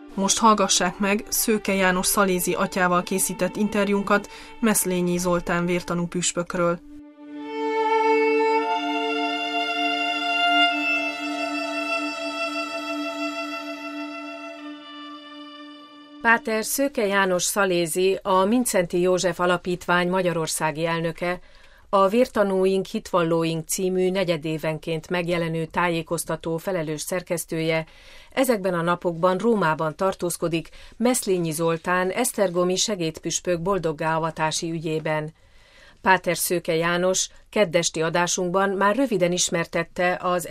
Most hallgassák meg Szőke János szalézi atyával készített interjúnkat Meszlényi Zoltán vértanú püspökről. Páter Szőke János szalézi, a Mindszenty József Alapítvány magyarországi elnöke, a Vértanúink, hitvallóink című negyedévenként megjelenő tájékoztató felelős szerkesztője, ezekben a napokban Rómában tartózkodik Meszlényi Zoltán esztergomi segédpüspök boldoggá avatási ügyében. Páter Szőke János keddesti adásunkban már röviden ismertette az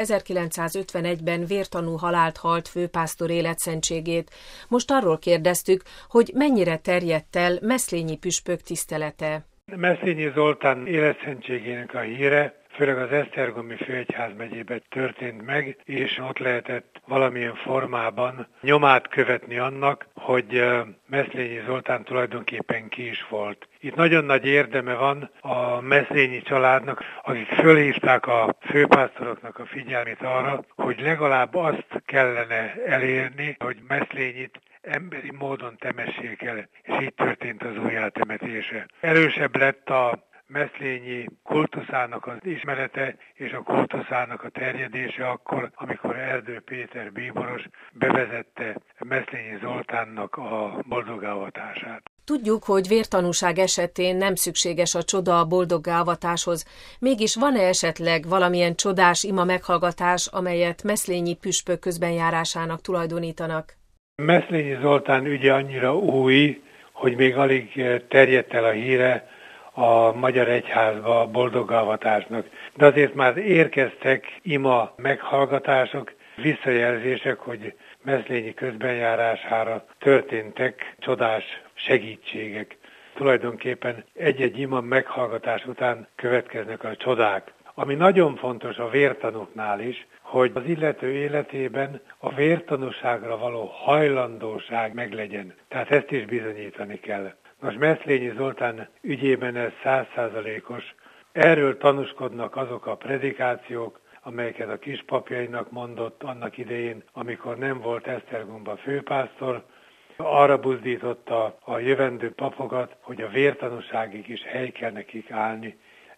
1951-ben vértanú halált halt főpásztor életszentségét. Most arról kérdeztük, hogy mennyire terjedt el Meszlényi püspök tisztelete. Meszlényi Zoltán életszentségének a híre főleg az esztergomi főegyházmegyében történt meg, és ott lehetett valamilyen formában nyomát követni annak, hogy Meszlényi Zoltán tulajdonképpen ki is volt. Itt nagyon nagy érdeme van a Meszlényi családnak, akik fölhívták a főpásztoroknak a figyelmét arra, hogy legalább azt kellene elérni, hogy Meszlényit emberi módon temessék el, és így történt az újjátemetése. Erősebb lett a Meszlényi kultuszának az ismerete és a kultuszának a terjedése akkor, amikor Erdő Péter bíboros bevezette Meszlényi Zoltánnak a boldoggá avatását. Tudjuk, hogy vértanúság esetén nem szükséges a csoda a boldoggá avatáshoz, mégis van-e esetleg valamilyen csodás ima meghallgatás, amelyet Meszlényi püspök közbenjárásának tulajdonítanak? Meszlényi Zoltán ügye annyira új, hogy még alig terjedt el a híre a magyar egyházba boldoggá avatásnak. De azért már érkeztek ima meghallgatások, visszajelzések, hogy Meszlényi közbenjárására történtek csodás segítségek. Tulajdonképpen egy-egy ima meghallgatás után következnek a csodák. Ami nagyon fontos a vértanúknál is, hogy az illető életében a vértanúságra való hajlandóság meglegyen. Tehát ezt is bizonyítani kell. Most Meszlényi Zoltán ügyében ez 100%-os. Erről tanúskodnak azok a predikációk, amelyeket a kispapjainak mondott annak idején, amikor nem volt Esztergomban főpásztor. Arra buzdította a jövendő papokat, hogy a vértanúságig is hely kell nekik állni.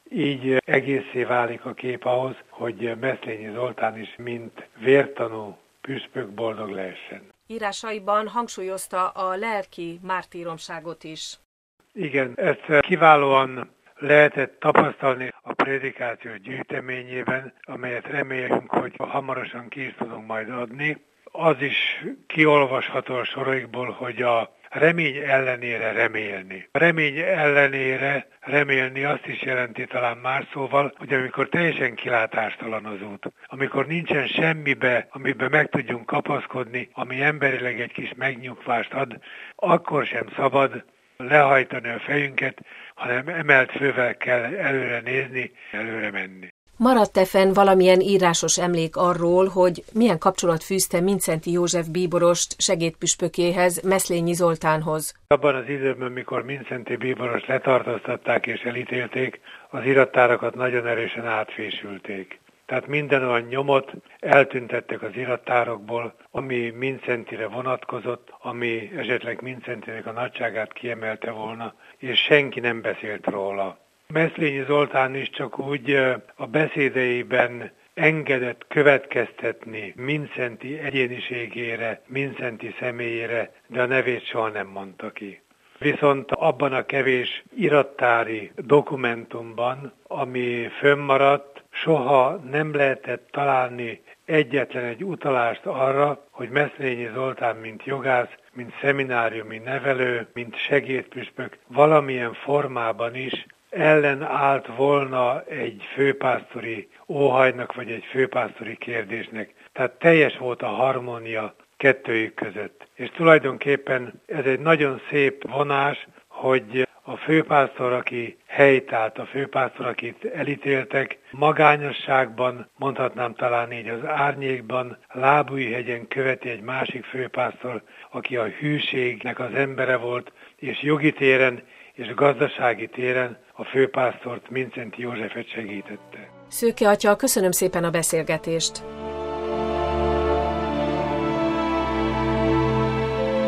Így egészé válik a kép ahhoz, hogy Meszlényi Zoltán is, mint vértanú püspök boldog lehessen. Írásaiban hangsúlyozta a lelki mártíromságot is. Igen, ezt kiválóan lehetett tapasztalni a prédikáció gyűjteményében, amelyet remélünk, hogy hamarosan ki is tudunk majd adni. Az is kiolvasható a soraikból, hogy a remény ellenére remélni. A remény ellenére remélni azt is jelenti talán más szóval, hogy amikor teljesen kilátástalan az út, amikor nincsen semmibe, amiben meg tudjunk kapaszkodni, ami emberileg egy kis megnyugvást ad, akkor sem szabad lehajtani a fejünket, hanem emelt fővel kell előre nézni, előre menni. Maradt-e fenn valamilyen írásos emlék arról, hogy milyen kapcsolat fűzte Mindszenty József bíborost segédpüspökéhez, Meszlényi Zoltánhoz? Abban az időben, mikor Mindszenty bíborost letartóztatták és elítélték, az irattárakat nagyon erősen átfésülték. Tehát minden olyan nyomot eltüntettek az irattárokból, ami Mindszentyre vonatkozott, ami esetleg Mindszentynek a nagyságát kiemelte volna, és senki nem beszélt róla. Meszlényi Zoltán is csak úgy a beszédeiben engedett következtetni Mindszenty egyéniségére, Mindszenty személyére, de a nevét soha nem mondta ki. Viszont abban a kevés irattári dokumentumban, ami fönnmaradt, soha nem lehetett találni egyetlen egy utalást arra, hogy Meszlényi Zoltán, mint jogász, mint szemináriumi nevelő, mint segédpüspök valamilyen formában is ellenállt volna egy főpásztori óhajnak, vagy egy főpásztori kérdésnek. Tehát teljes volt a harmónia kettőjük között. És tulajdonképpen ez egy nagyon szép vonás, hogy a főpásztor, aki helytált, a főpásztor, akit elítéltek, magányosságban, mondhatnám talán így az árnyékban, Lábújhegyen követi egy másik főpásztor, aki a hűségnek az embere volt, és jogi téren és gazdasági téren a főpásztort, Mindszenty Józsefet segítette. Szőke atya, köszönöm szépen a beszélgetést!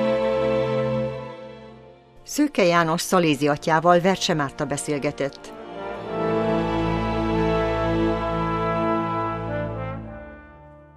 Szőke János szalézi atyával Vercse Márta beszélgetett.